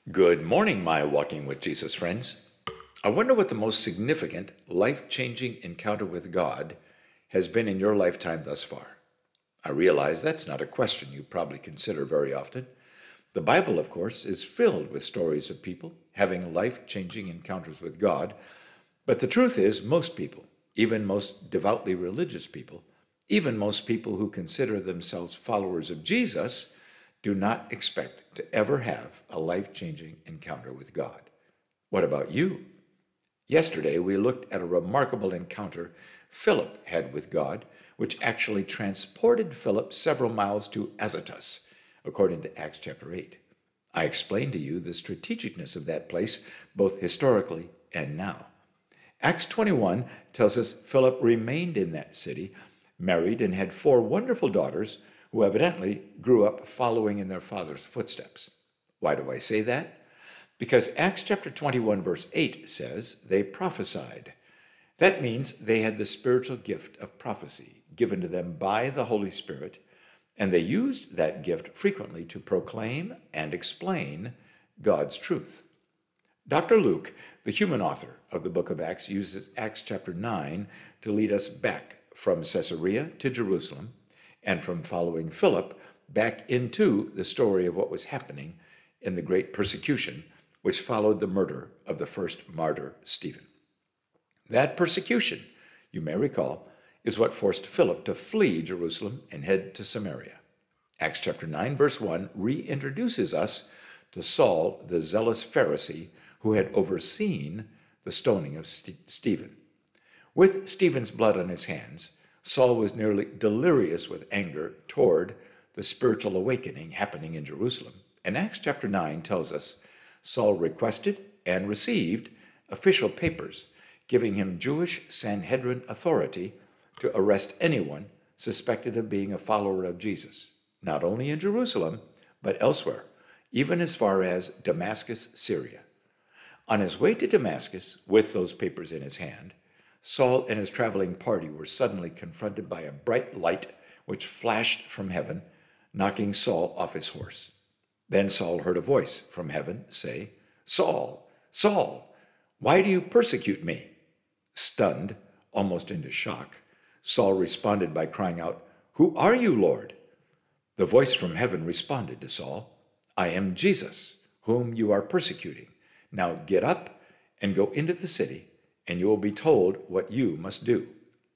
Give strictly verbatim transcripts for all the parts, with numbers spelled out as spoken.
Good morning, my Walking with Jesus friends. I wonder what the most significant, life changing encounter with God has been in your lifetime thus far. I realize that's not a question you probably consider very often. The Bible, of course, is filled with stories of people having life changing encounters with God, but the truth is, most people, even most devoutly religious people, even most people who consider themselves followers of Jesus, do not expect to ever have a life changing encounter with God. What about you? Yesterday, we looked at a remarkable encounter Philip had with God, which actually transported Philip several miles to Azotus, according to Acts chapter eight. I explained to you the strategicness of that place, both historically and now. Acts twenty-one tells us Philip remained in that city, married, and had four wonderful daughters who evidently grew up following in their father's footsteps. Why do I say that? Because Acts chapter twenty-one, verse eight says they prophesied. That means they had the spiritual gift of prophecy given to them by the Holy Spirit, and they used that gift frequently to proclaim and explain God's truth. Doctor Luke, the human author of the book of Acts, uses Acts chapter nine to lead us back from Caesarea to Jerusalem and from following Philip back into the story of what was happening in the great persecution which followed the murder of the first martyr, Stephen. That persecution, you may recall, is what forced Philip to flee Jerusalem and head to Samaria. Acts chapter nine, verse one reintroduces us to Saul, the zealous Pharisee who had overseen the stoning of St- Stephen. With Stephen's blood on his hands, Saul was nearly delirious with anger toward the spiritual awakening happening in Jerusalem. And Acts chapter nine tells us Saul requested and received official papers giving him Jewish Sanhedrin authority to arrest anyone suspected of being a follower of Jesus, not only in Jerusalem, but elsewhere, even as far as Damascus, Syria. On his way to Damascus, with those papers in his hand, Saul and his traveling party were suddenly confronted by a bright light which flashed from heaven, knocking Saul off his horse. Then Saul heard a voice from heaven say, "Saul, Saul, why do you persecute me?" Stunned, almost into shock, Saul responded by crying out, "Who are you, Lord?" The voice from heaven responded to Saul, "I am Jesus, whom you are persecuting. Now get up and go into the city, and you will be told what you must do."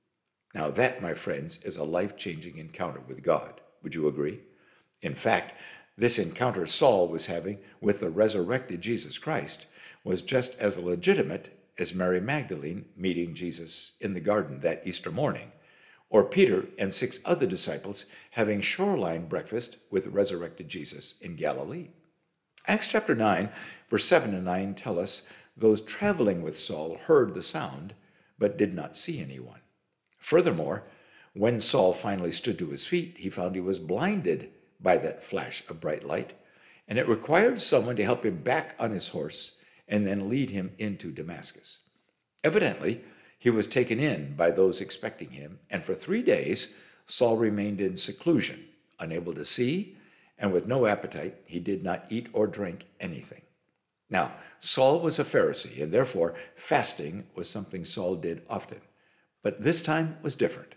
Now that, my friends, is a life-changing encounter with God. Would you agree? In fact, this encounter Saul was having with the resurrected Jesus Christ was just as legitimate as Mary Magdalene meeting Jesus in the garden that Easter morning, or Peter and six other disciples having shoreline breakfast with resurrected Jesus in Galilee. Acts chapter nine, verse seven and nine tell us those traveling with Saul heard the sound, but did not see anyone. Furthermore, when Saul finally stood to his feet, he found he was blinded by that flash of bright light, and it required someone to help him back on his horse and then lead him into Damascus. Evidently, he was taken in by those expecting him, and for three days Saul remained in seclusion, unable to see, and with no appetite. He did not eat or drink anything. Now, Saul was a Pharisee, and therefore fasting was something Saul did often. But this time was different.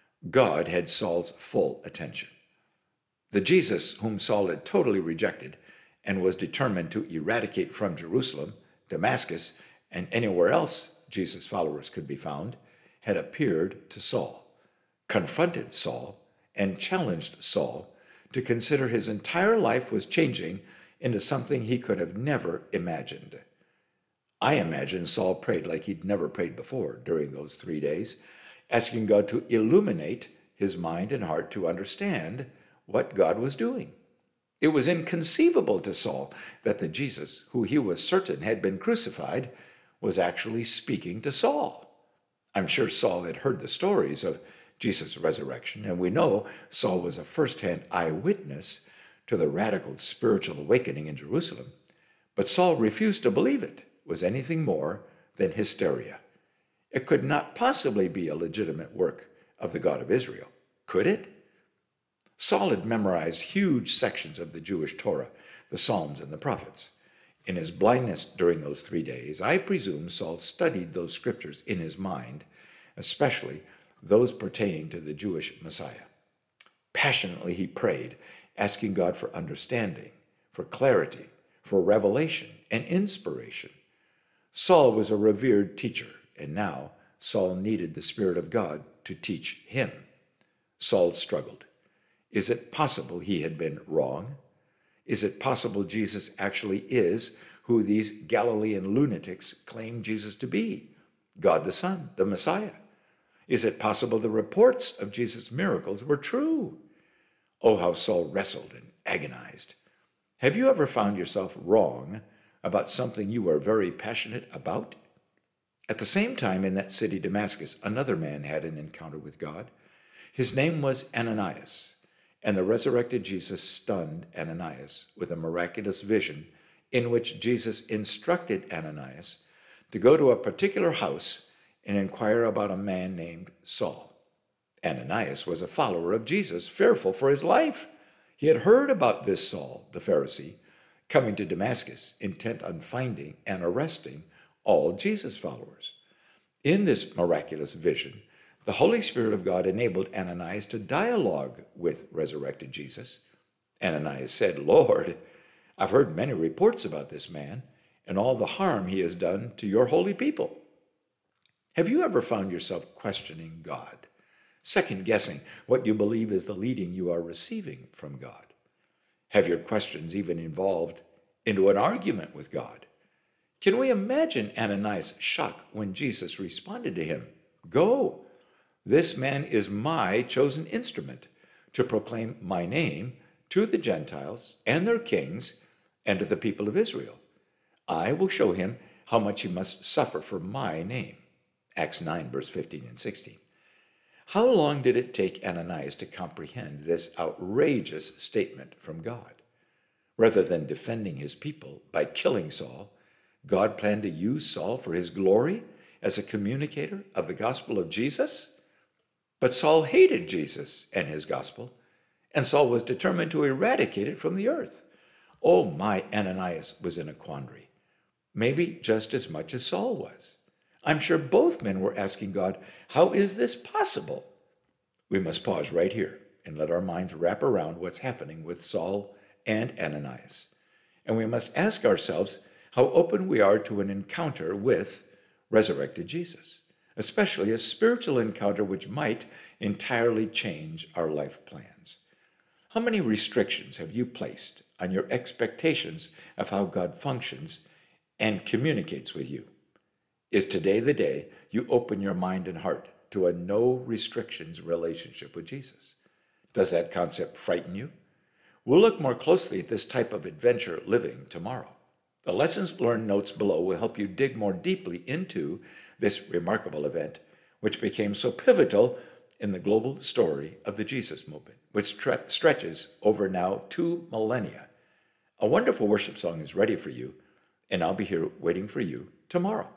God had Saul's full attention. The Jesus whom Saul had totally rejected and was determined to eradicate from Jerusalem, Damascus, and anywhere else Jesus' followers could be found, had appeared to Saul, confronted Saul, and challenged Saul to consider his entire life was changing into something he could have never imagined. I imagine Saul prayed like he'd never prayed before during those three days, asking God to illuminate his mind and heart to understand what God was doing. It was inconceivable to Saul that the Jesus, who he was certain had been crucified, was actually speaking to Saul. I'm sure Saul had heard the stories of Jesus' resurrection, and we know Saul was a first-hand eyewitness to the radical spiritual awakening in Jerusalem. But Saul refused to believe it was anything more than hysteria. It could not possibly be a legitimate work of the God of Israel, could it? Saul had memorized huge sections of the Jewish Torah, the Psalms, and the prophets. In his blindness during those three days, I presume Saul studied those scriptures in his mind, especially those pertaining to the Jewish Messiah. Passionately he prayed, asking God for understanding, for clarity, for revelation and inspiration. Saul was a revered teacher, and now Saul needed the Spirit of God to teach him. Saul struggled. Is it possible he had been wrong? Is it possible Jesus actually is who these Galilean lunatics claim Jesus to be? God the Son, the Messiah? Is it possible the reports of Jesus' miracles were true? Oh, how Saul wrestled and agonized. Have you ever found yourself wrong about something you were very passionate about? At the same time, in that city, Damascus, another man had an encounter with God. His name was Ananias, and the resurrected Jesus stunned Ananias with a miraculous vision in which Jesus instructed Ananias to go to a particular house and inquire about a man named Saul. Ananias was a follower of Jesus, fearful for his life. He had heard about this Saul, the Pharisee, coming to Damascus, intent on finding and arresting all Jesus followers. In this miraculous vision, the Holy Spirit of God enabled Ananias to dialogue with resurrected Jesus. Ananias said, Lord, I've heard many reports about this man and all the harm he has done to your holy people. Have you ever found yourself questioning God, second-guessing what you believe is the leading you are receiving from God? Have your questions even evolved into an argument with God? Can we imagine Ananias' shock when Jesus responded to him, Go, this man is my chosen instrument to proclaim my name to the Gentiles and their kings and to the people of Israel. I will show him how much he must suffer for my name. Acts nine, verse fifteen and sixteen. How long did it take Ananias to comprehend this outrageous statement from God? Rather than defending his people by killing Saul, God planned to use Saul for his glory as a communicator of the gospel of Jesus? But Saul hated Jesus and his gospel, and Saul was determined to eradicate it from the earth. Oh, my, Ananias was in a quandary, maybe just as much as Saul was. I'm sure both men were asking God, how is this possible? We must pause right here and let our minds wrap around what's happening with Saul and Ananias. And we must ask ourselves how open we are to an encounter with resurrected Jesus, especially a spiritual encounter which might entirely change our life plans. How many restrictions have you placed on your expectations of how God functions and communicates with you? Is today the day you open your mind and heart to a no restrictions relationship with Jesus? Does that concept frighten you? We'll look more closely at this type of adventure living tomorrow. The lessons learned notes below will help you dig more deeply into this remarkable event, which became so pivotal in the global story of the Jesus movement, which tre- stretches over now two millennia. A wonderful worship song is ready for you, and I'll be here waiting for you tomorrow.